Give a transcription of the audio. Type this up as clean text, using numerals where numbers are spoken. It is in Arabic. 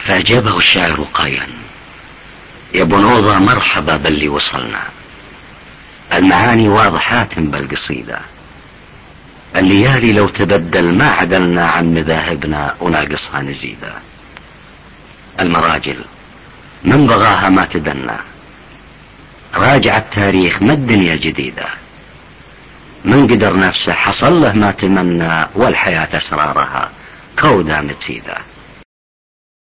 فأجابه الشاعر قائلا: يا بنوضة مرحبا باللي وصلنا، المعاني واضحات بالقصيدة، الليالي لو تبدل ما عدلنا عن مذاهبنا وناقصها نزيدا، المراجل من بغاها ما تدنى، راجع التاريخ ما الدنيا جديدة، من قدر نفسه حصل له ما تمنى، والحياة أسرارها كودا متسيدة.